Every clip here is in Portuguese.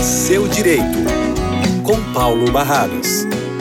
Seu Direito, com Paulo Barradas.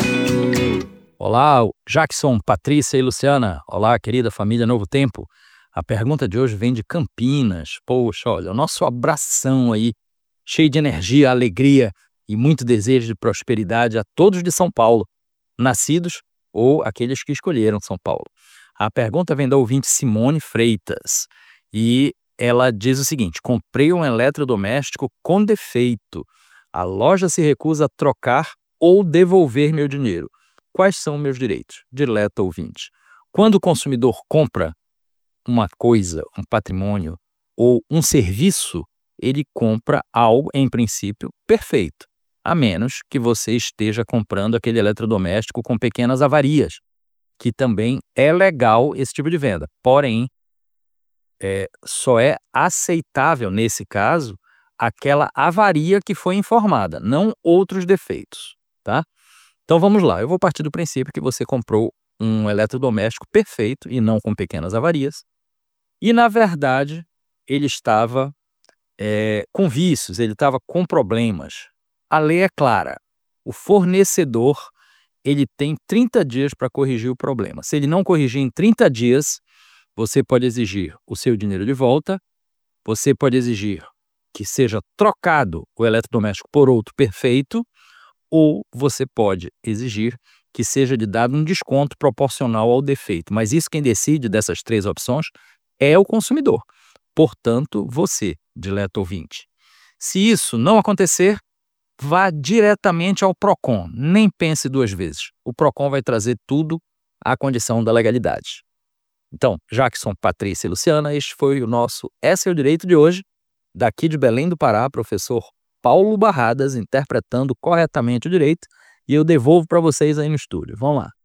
Olá, Jackson, Patrícia e Luciana. Olá, querida família Novo Tempo. A pergunta de hoje vem de Campinas. Poxa, olha, o nosso abração aí, cheio de energia, alegria e muito desejo de prosperidade a todos de São Paulo, nascidos ou aqueles que escolheram São Paulo. A pergunta vem da ouvinte Simone Freitas e ela diz o seguinte: comprei um eletrodoméstico com defeito. A loja se recusa a trocar ou devolver meu dinheiro. Quais são meus direitos? Dileta ouvinte. Quando o consumidor compra uma coisa, um patrimônio ou um serviço, ele compra algo, em princípio, perfeito, a menos que você esteja comprando aquele eletrodoméstico com pequenas avarias, que também é legal esse tipo de venda. Porém, só é aceitável, nesse caso, aquela avaria que foi informada, não outros defeitos, tá? Então vamos lá, eu vou partir do princípio que você comprou um eletrodoméstico perfeito e não com pequenas avarias, e na verdade ele estava com vícios, ele estava com problemas. A lei é clara, o fornecedor ele tem 30 dias para corrigir o problema. Se ele não corrigir em 30 dias, você pode exigir o seu dinheiro de volta, você pode exigir que seja trocado o eletrodoméstico por outro perfeito, ou você pode exigir que seja de dado um desconto proporcional ao defeito. Mas isso quem decide dessas três opções é o consumidor. Portanto, você, dileto ouvinte. Se isso não acontecer, vá diretamente ao PROCON. Nem pense duas vezes. O PROCON vai trazer tudo à condição da legalidade. Então, Jackson, Patrícia e Luciana, este foi o nosso Esse é o Direito de hoje. Daqui de Belém do Pará, professor Paulo Barradas interpretando corretamente o direito, e eu devolvo para vocês aí no estúdio. Vamos lá.